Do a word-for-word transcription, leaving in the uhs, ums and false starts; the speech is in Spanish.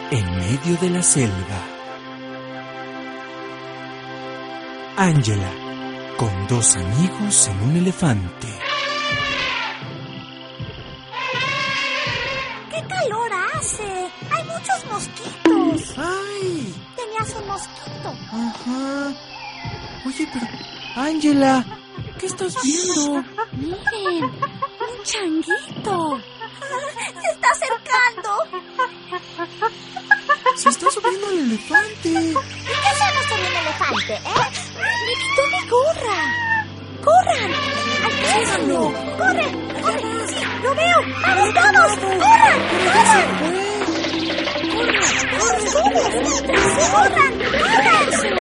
en medio de la selva. Ángela, con dos amigos en un elefante. ¡Qué calor hace! ¡Hay muchos mosquitos! ¡Ay! Tenías un mosquito. Ajá. Oye, pero... Ángela, ¿qué estás viendo? Miren, un changuito. Se está acercando. Se está subiendo al elefante. ¿Y qué hacemos con un elefante, eh? ¡Me quitó mi gorra! ¡Corran! ¡Alcánzalo! ¡Corre! ¡Corre! ¡Sí! ¡Lo veo! ¡Vamos todos! ¡Corran! ¡Corran! ¡Corran! ¡Corran! ¡Corran! ¡Corran!